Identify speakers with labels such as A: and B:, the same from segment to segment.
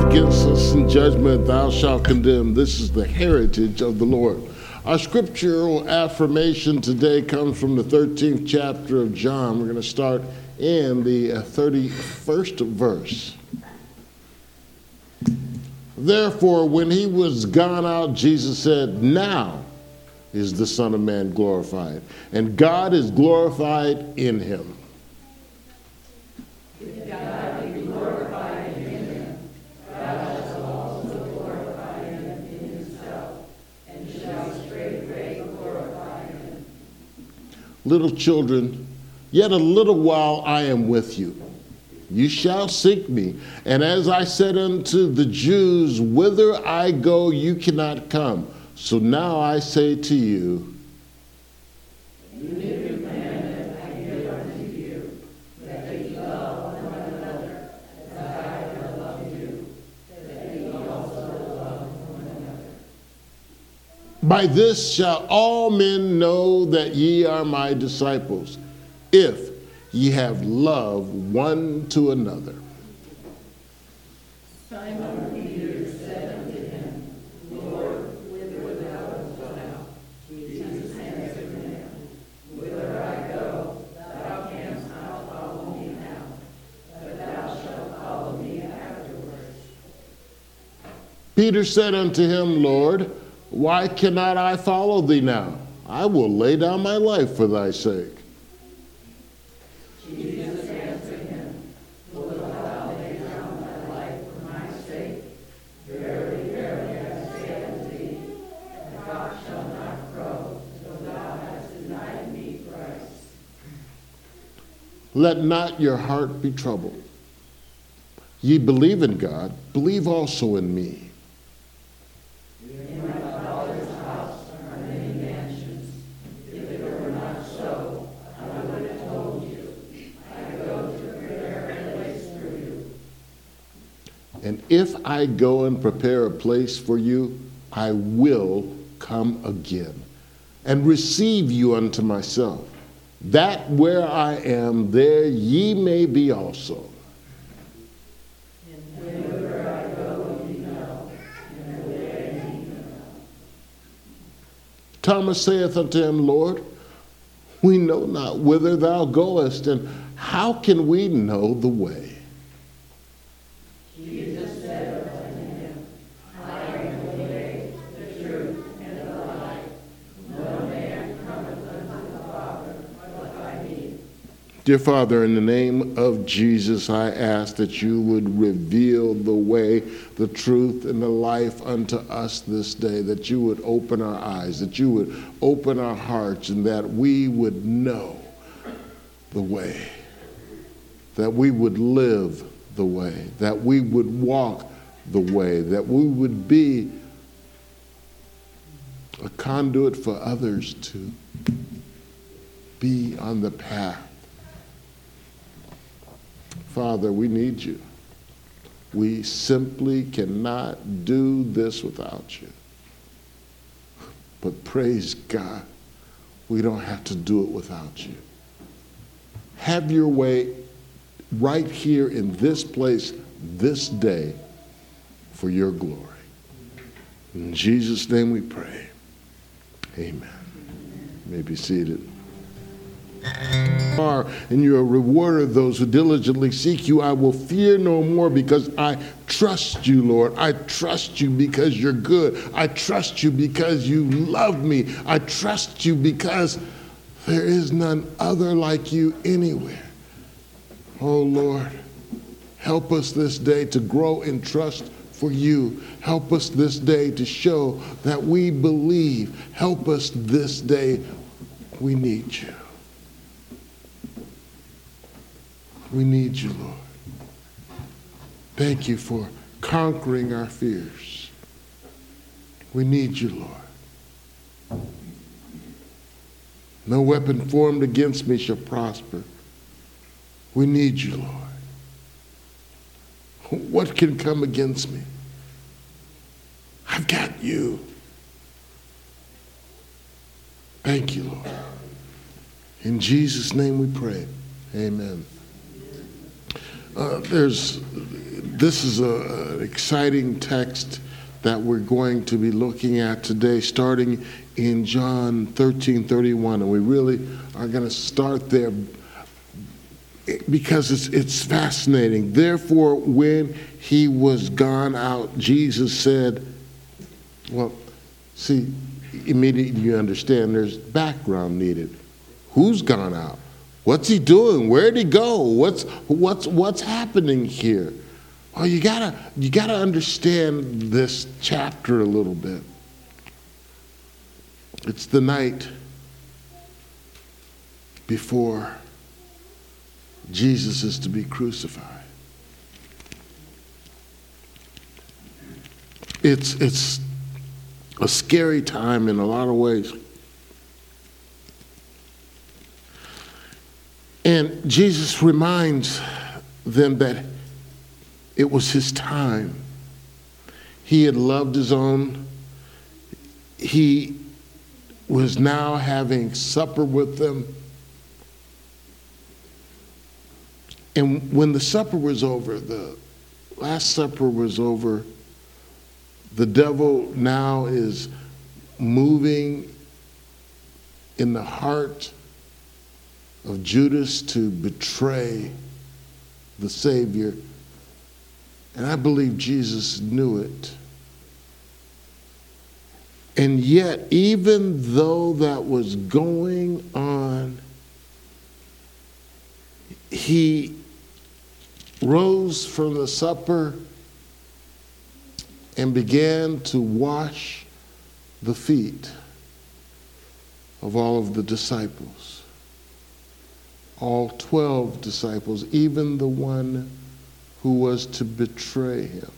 A: against us in judgment, thou shalt condemn. This is the heritage of the Lord. Our scriptural affirmation today comes from the 13th chapter of John. We're going to start in the 31st verse. Therefore, when he was gone out, Jesus said, now is the Son of Man glorified, and God is glorified in him.
B: If God be glorified in him, God shall also glorify him in himself, and shall straightway glorify him.
A: Little children, yet a little while I am with you. You shall seek me. And as I said unto the Jews, whither I go, you cannot come. So now I say to you,
B: A new commandment I give unto you, that ye love one another, as I have loved you, that ye also love one another.
A: by this shall all men know that ye are my disciples, if ye have love one to another.
B: Simon Peter said unto him, Lord, whither wilt thou go? Jesus answered him, Whither I go, thou canst not follow me now, but thou shalt follow me afterwards.
A: Peter said unto him, Lord, why cannot I follow thee now? I will lay down my life for thy sake.
B: Jesus answered him, Wilt thou lay down thy life for my sake? Verily, verily, I say unto thee, the cock shall not crow till thou hast denied me thrice.
A: Let not your heart be troubled. Ye believe in God, believe also in me.
B: In my Father's house are many mansions. If it were not so, I would have told you. I go to prepare a place for you.
A: And if I go and prepare a place for you, I will come again and receive you unto myself, that where I am, there ye may be also.
B: And whither I go, ye know, and where ye know.
A: Thomas saith unto him, Lord, we know not whither thou goest, and how can we know the way?
B: Jesus said unto him, I am the way, the truth, and the life. No man cometh unto the Father but by me.
A: Dear Father, in the name of Jesus, I ask that you would reveal the way, the truth, and the life unto us this day, that you would open our eyes, that you would open our hearts, and that we would know the way, that we would live the way, that we would walk the way, that we would be a conduit for others to be on the path. Father, we need you. We simply cannot do this without you. But praise God, we don't have to do it without you. Have your way right here in this place, this day, for your glory. In Jesus' name we pray. Amen. You may be seated. And you are a rewarder of those who diligently seek you. I will fear no more because I trust you, Lord. I trust you because you're good. I trust you because you love me. I trust you because there is none other like you anywhere. Oh, Lord, help us this day to grow in trust for you. Help us this day to show that we believe. Help us this day. We need you. We need you, Lord. Thank you for conquering our fears. We need you, Lord. No weapon formed against me shall prosper. We need you, Lord. What can come against me? I've got you. Thank you, Lord. In Jesus' name we pray. Amen. This is an exciting text that we're going to be looking at today, starting in John 13:31, and we really are going to start there because it's fascinating. Therefore, when he was gone out, Jesus said, well, see, immediately you understand there's background needed. Who's gone out? What's he doing? Where'd he go? What's happening here? Oh, you gotta understand this chapter a little bit. It's the night before Jesus is to be crucified. It's a scary time in a lot of ways. And Jesus reminds them that it was his time. He had loved his own. He was now having supper with them. And when the supper was over, the Last Supper was over, the devil now is moving in the heart of Judas to betray the Savior. And I believe Jesus knew it. And yet, even though that was going on, he rose from the supper and began to wash the feet of all of the disciples, all 12 disciples, even the one who was to betray him.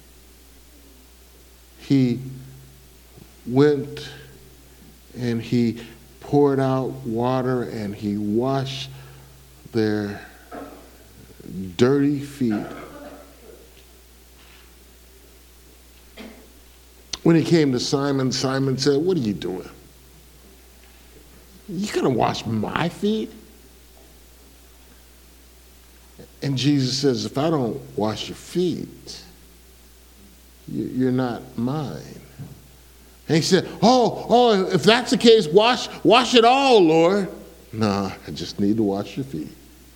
A: He went and he poured out water and he washed their dirty feet. When he came to Simon, Simon said, "What are you doing? You gonna wash my feet?" And Jesus says, "If I don't wash your feet, you're not mine." And he said, oh, if that's the case, wash it all, Lord. No, I just need to wash your feet.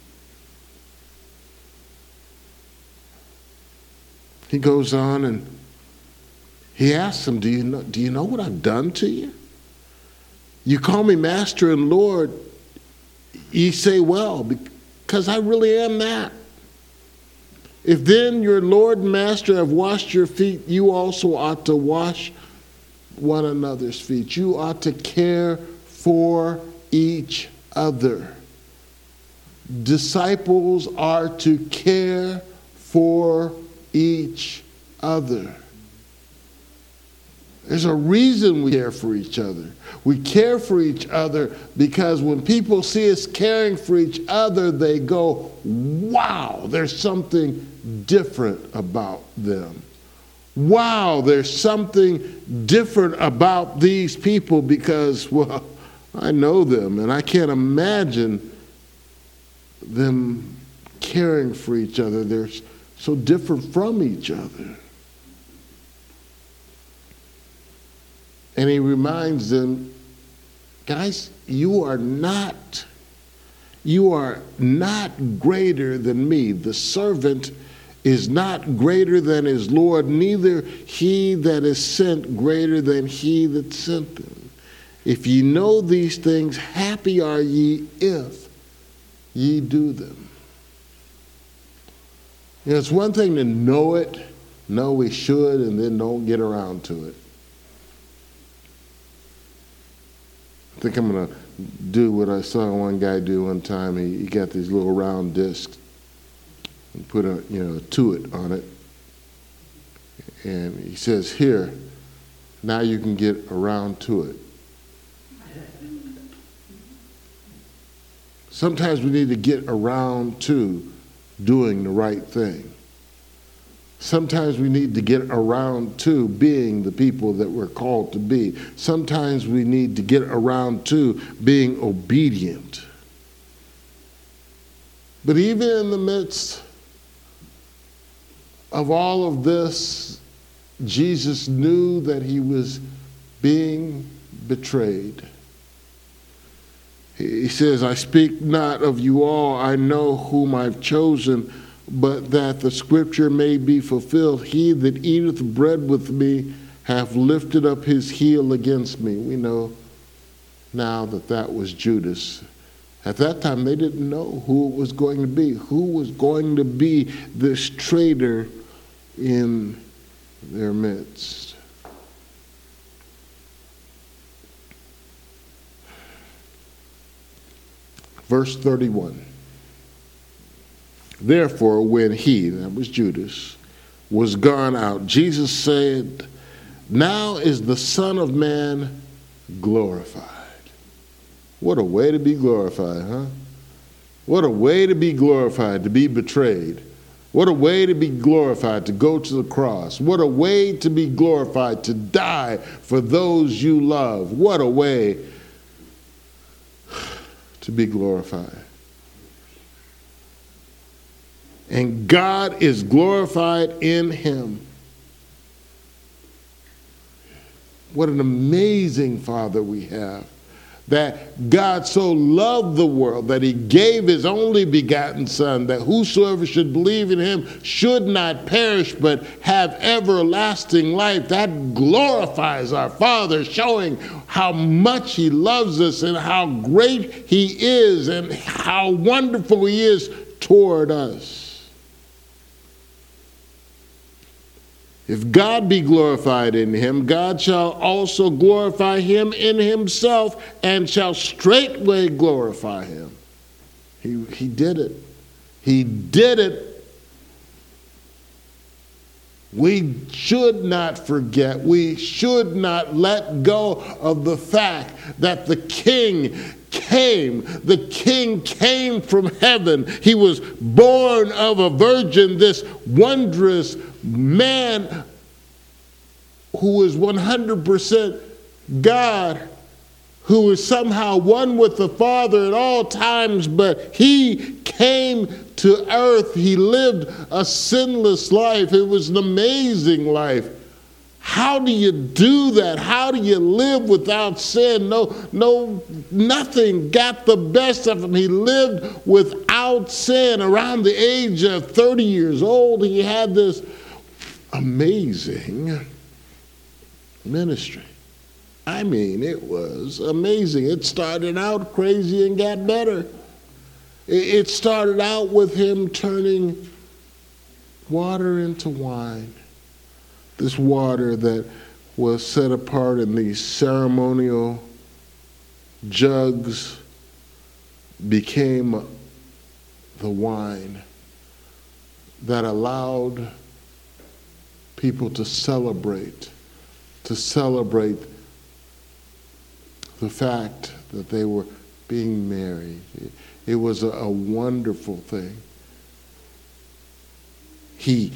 A: He goes on and he asks him, do you know what I've done to you? You call me Master and Lord. You say, well, because I really am that. If then your Lord and Master have washed your feet, you also ought to wash one another's feet. You ought to care for each other. Disciples are to care for each other. There's a reason we care for each other. We care for each other because when people see us caring for each other, they go, wow, there's something different about them. Wow, there's something different about these people because, well, I know them and I can't imagine them caring for each other. They're so different from each other. And he reminds them, guys, you are not greater than me. The servant is not greater than his Lord, neither he that is sent greater than he that sent them. If ye know these things, happy are ye if ye do them. You know, it's one thing to know it, know we should, and then don't get around to it. I think I'm going to do what I saw one guy do one time. He got these little round discs and put a tuit on it. And he says, here, now you can get around to it. Sometimes we need to get around to doing the right thing. Sometimes we need to get around to being the people that we're called to be. Sometimes we need to get around to being obedient. But even in the midst of all of this, Jesus knew that he was being betrayed. He says, I speak not of you all, I know whom I've chosen, but that the scripture may be fulfilled. He that eateth bread with me hath lifted up his heel against me. We know now that that was Judas. At that time, they didn't know who it was going to be. Who was going to be this traitor in their midst? Verse 31. Therefore, when he, that was Judas, was gone out, Jesus said, now is the Son of Man glorified. What a way to be glorified, huh? What a way to be glorified, to be betrayed. What a way to be glorified, to go to the cross. What a way to be glorified, to die for those you love. What a way to be glorified. And God is glorified in him. What an amazing Father we have. That God so loved the world that he gave his only begotten Son, that whosoever should believe in him should not perish but have everlasting life. That glorifies our Father, showing how much he loves us and how great he is and how wonderful he is toward us. If God be glorified in him, God shall also glorify him in himself and shall straightway glorify him. He did it. He did it. We should not forget. We should not let go of the fact that the King came. The King came from heaven. He was born of a virgin, this wondrous man who is 100% God, who is somehow one with the Father at all times, but he came to earth. He lived a sinless life. It was an amazing life. How do you do that? How do you live without sin? Nothing got the best of him. He lived without sin. Around the age of 30 years old, he had this amazing ministry. I mean, it was amazing. It started out crazy and got better. It started out with him turning water into wine. This water that was set apart in these ceremonial jugs became the wine that allowed people to celebrate the fact that they were being married. It was a wonderful thing. He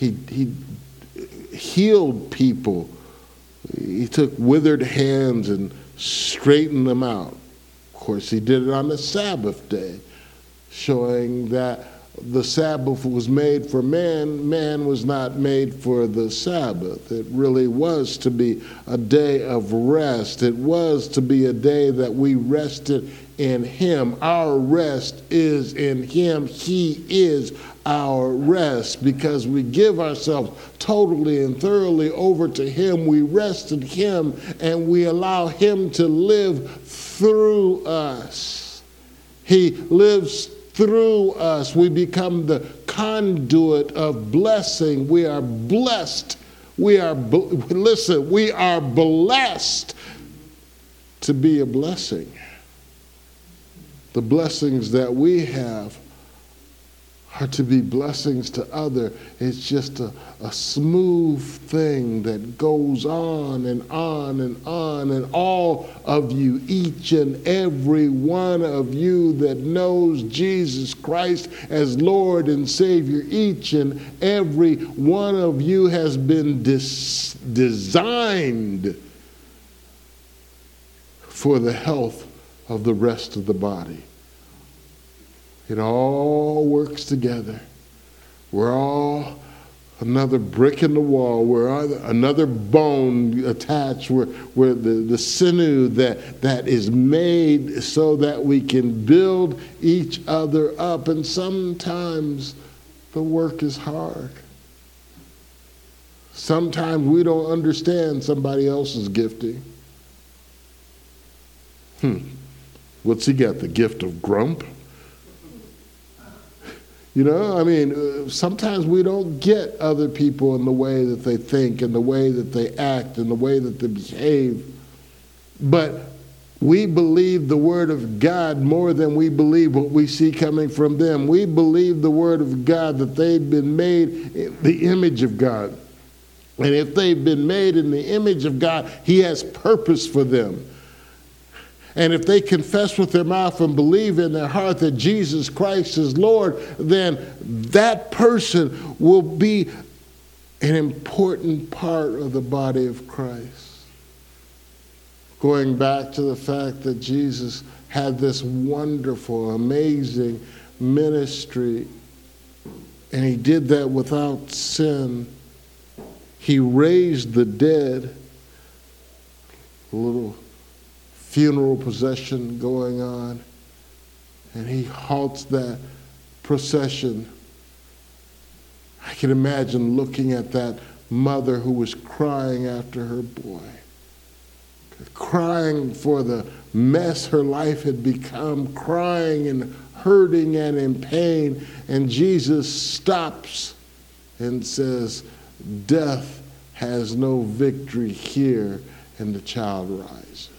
A: healed people. He took withered hands and straightened them out. Of course, he did it on the Sabbath day, showing that the Sabbath was made for man. Man was not made for the Sabbath. It really was to be a day of rest. It was to be a day that we rested in him. Our rest is in him. He is our rest. Because we give ourselves totally and thoroughly over to him. We rest in him and we allow him to live through us. He lives through us. We become the conduit of blessing. We are blessed. We are blessed to be a blessing. The blessings that we have are to be blessings to others. It's just a smooth thing that goes on and on and on. And all of you, each and every one of you that knows Jesus Christ as Lord and Savior, each and every one of you has been designed for the health of the rest of the body. It all works together. We're all another brick in the wall, where another bone attached, where the sinew that is made so that we can build each other up. And sometimes the work is hard. Sometimes we don't understand somebody else's gifting. What's he got? The gift of grump? You know, I mean, sometimes we don't get other people in the way that they think, and the way that they act, and the way that they behave. But we believe the Word of God more than we believe what we see coming from them. We believe the Word of God, that they've been made in the image of God. And if they've been made in the image of God, He has purpose for them. And if they confess with their mouth and believe in their heart that Jesus Christ is Lord, then that person will be an important part of the body of Christ. Going back to the fact that Jesus had this wonderful, amazing ministry, and He did that without sin. He raised the dead. A little funeral procession going on, and He halts that procession. I can imagine looking at that mother who was crying after her boy, crying for the mess her life had become, crying and hurting and in pain, and Jesus stops and says, "Death has no victory here," and the child rises.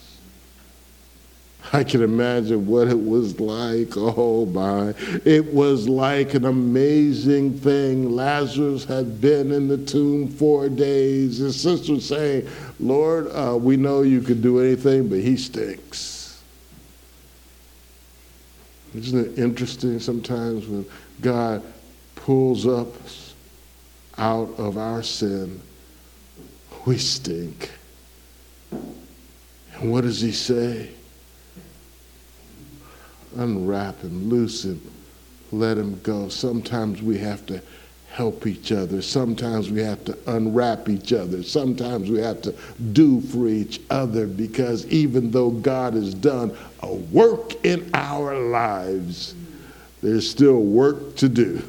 A: I can imagine what it was like. Oh my. It was like an amazing thing. Lazarus had been in the tomb 4 days. His sister was saying, "Lord, we know you could do anything, but he stinks." Isn't it interesting sometimes when God pulls us out of our sin, we stink. And what does He say? Unwrap him, loose him, let him go. Sometimes we have to help each other. Sometimes we have to unwrap each other. Sometimes we have to do for each other, because even though God has done a work in our lives, there's still work to do.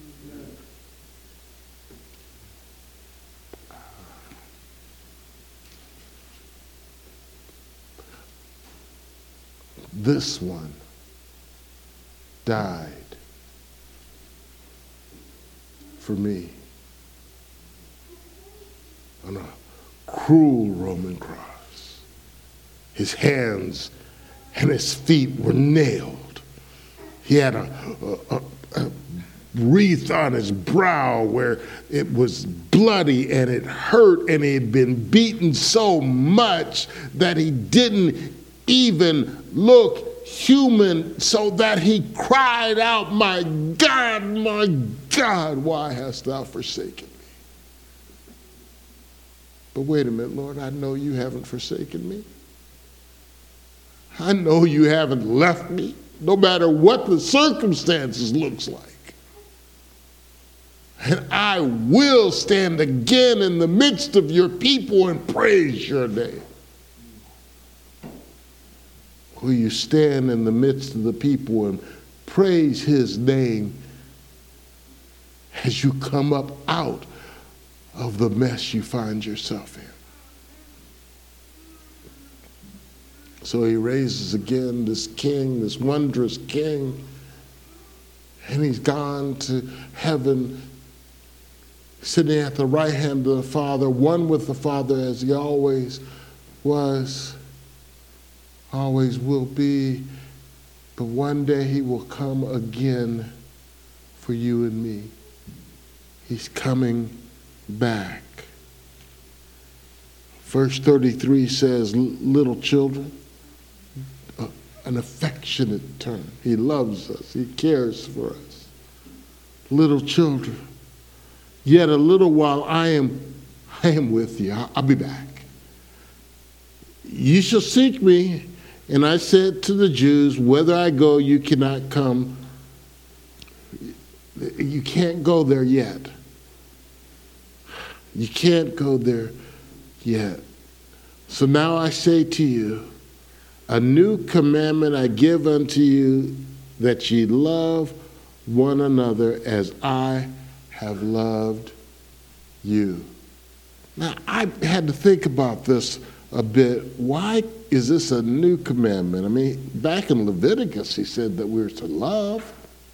A: This one died for me on a cruel Roman cross. His hands and his feet were nailed. He had a wreath on his brow where it was bloody and it hurt, and he had been beaten so much that he didn't even look human, so that he cried out, my God, why hast thou forsaken me?" But wait a minute, Lord, I know you haven't forsaken me. I know you haven't left me, no matter what the circumstances looks like. And I will stand again in the midst of your people and praise your name. Will you stand in the midst of the people and praise his name as you come up out of the mess you find yourself in? So he raises again this king, this wondrous king, and he's gone to heaven, sitting at the right hand of the Father, one with the Father as he always was, always will be, but one day he will come again for you and me. He's coming back. Verse 33 says, little children, an affectionate term. He loves us. He cares for us. Little children, yet a little while I am with you. I'll be back. You shall seek me. And I said to the Jews, whither I go, you cannot come. You can't go there yet. You can't go there yet. So now I say to you, a new commandment I give unto you, that ye love one another as I have loved you. Now, I had to think about this a bit. Why is this a new commandment? I mean, back in Leviticus, he said that we were to love.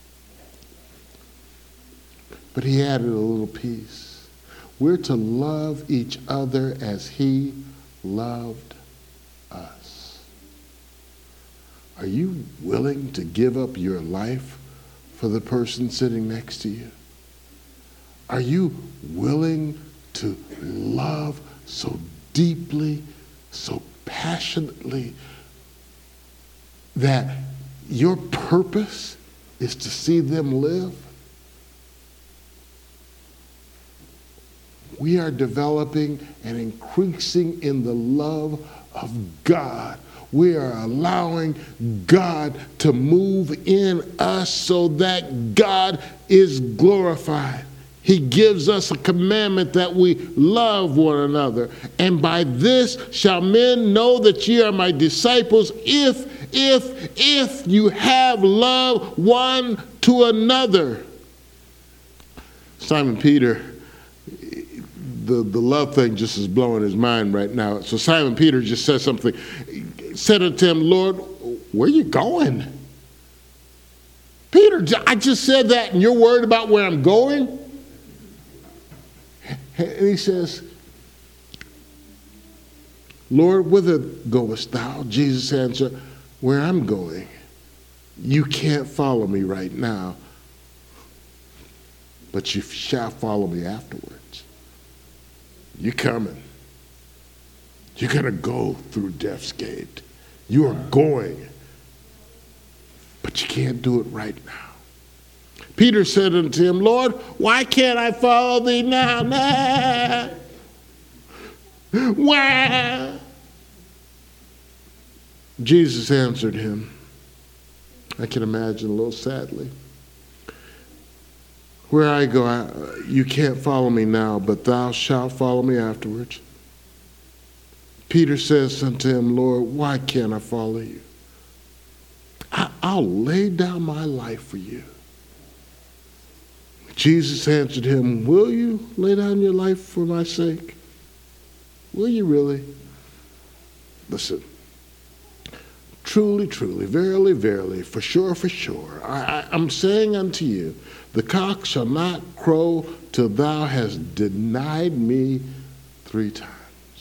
A: But he added a little piece. We're to love each other as he loved us. Are you willing to give up your life for the person sitting next to you? Are you willing to love so deeply, so passionately, that your purpose is to see them live? We are developing and increasing in the love of God. We are allowing God to move in us so that God is glorified. He gives us a commandment that we love one another. And by this shall men know that ye are my disciples, if you have love one to another. Simon Peter, the love thing just is blowing his mind right now. So Simon Peter just said something. Said unto him, Lord, where are you going? Peter, I just said that and you're worried about where I'm going? And he says, Lord, whither goest thou? Jesus answered, where I'm going. You can't follow me right now, but you shall follow me afterwards. You're coming. You're going to go through Death's Gate. You are going, but you can't do it right now. Peter said unto him, Lord, why can't I follow thee now? Nah. Why? Jesus answered him, I can imagine a little sadly, where I go, you can't follow me now, but thou shalt follow me afterwards. Peter says unto him, Lord, why can't I follow you? I'll lay down my life for you. Jesus answered him, will you lay down your life for my sake? Will you really? Listen, truly, truly, verily, verily, for sure, I'm saying unto you, the cock shall not crow till thou hast denied me 3 times.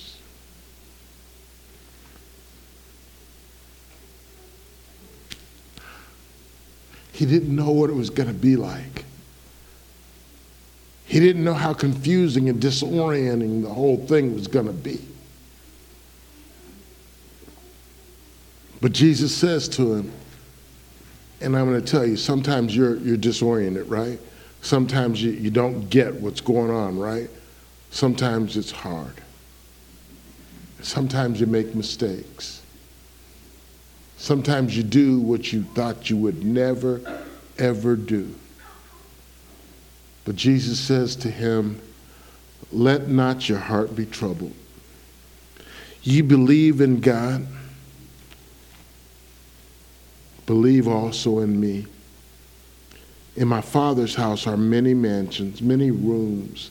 A: He didn't know what it was going to be like. He didn't know how confusing and disorienting the whole thing was going to be. But Jesus says to him, and I'm going to tell you, sometimes you're disoriented, right? Sometimes you don't get what's going on, right? Sometimes it's hard. Sometimes you make mistakes. Sometimes you do what you thought you would never, ever do. But Jesus says to him, let not your heart be troubled. Ye believe in God, believe also in me. In my Father's house are many mansions, many rooms.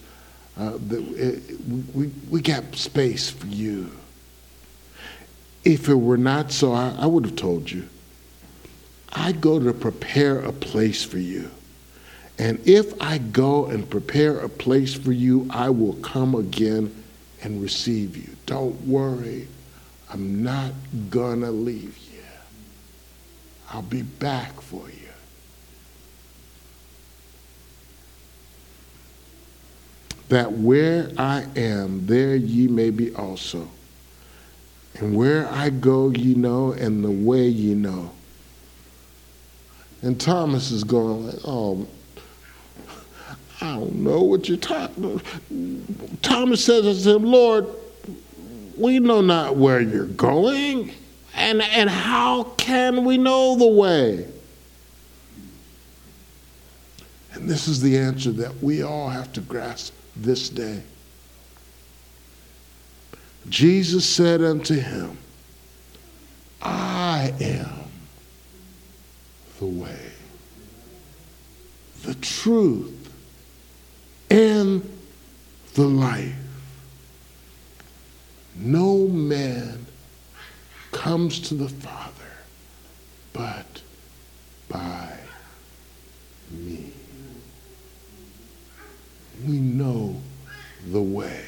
A: We got space for you. If it were not so, I would have told you. I go to prepare a place for you. And if I go and prepare a place for you, I will come again and receive you. Don't worry. I'm not gonna leave you. I'll be back for you. That where I am, there ye may be also. And where I go, ye know, and the way ye know. And Thomas is going like, oh, I don't know what you're talking about. Thomas says to him, Lord, we know not where you're going, and how can we know the way? And this is the answer that we all have to grasp this day. Jesus said unto him, I am the way, the truth, and the life. No man comes to the Father but by me. We know the way.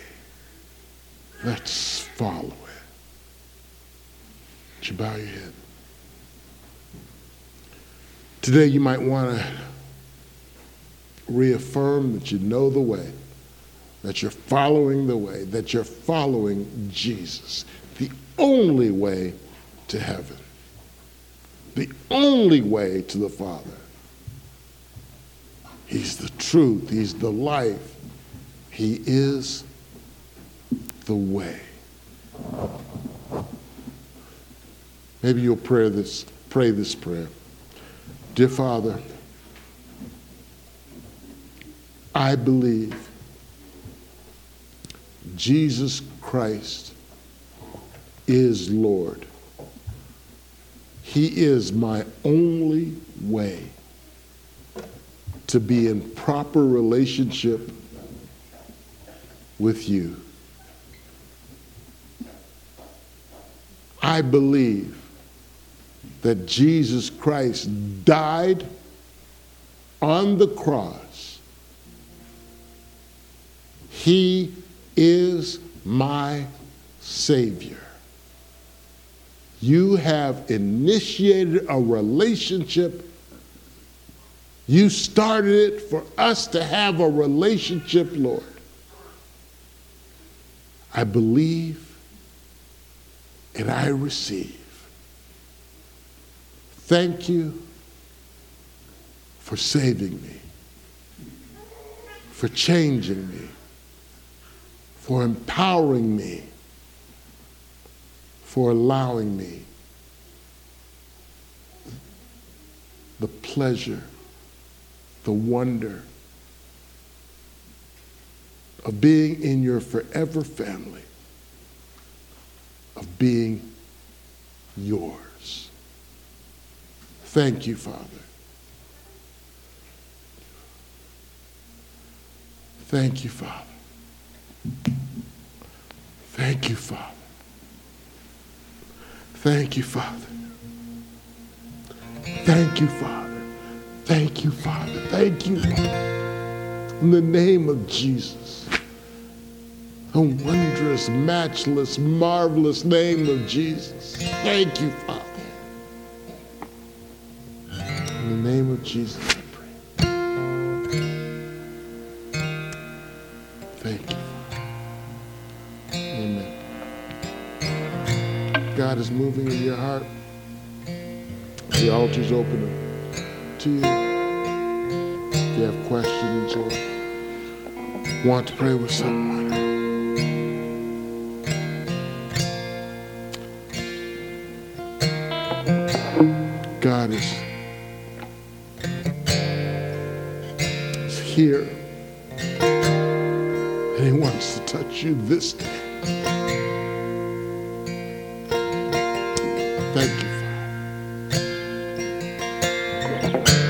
A: Let's follow it. Would you bow your head? Today you might want to reaffirm that you know the way, that you're following the way, that you're following Jesus, the only way to heaven, the only way to the Father. He's the truth. He's the life. He is the way. Maybe you'll pray this prayer. Dear Father, I believe Jesus Christ is Lord. He is my only way to be in proper relationship with you. I believe that Jesus Christ died on the cross. He is my Savior. You have initiated a relationship. You started it for us to have a relationship, Lord. I believe and I receive. Thank you for saving me, for changing me, for empowering me, for allowing me the pleasure, the wonder of being in your forever family, of being yours. Thank you, Father. Thank you, Father. Thank you, Father. Thank you, Father. Thank you, Father. Thank you, Father. Thank you, Father. In the name of Jesus, the wondrous, matchless, marvelous name of Jesus. Thank you, Father. In the name of Jesus, I pray. Thank you, Father. Amen. God is moving in your heart. The altar's open to you. If you have questions or want to pray with someone, God is here, and He wants to touch you this day.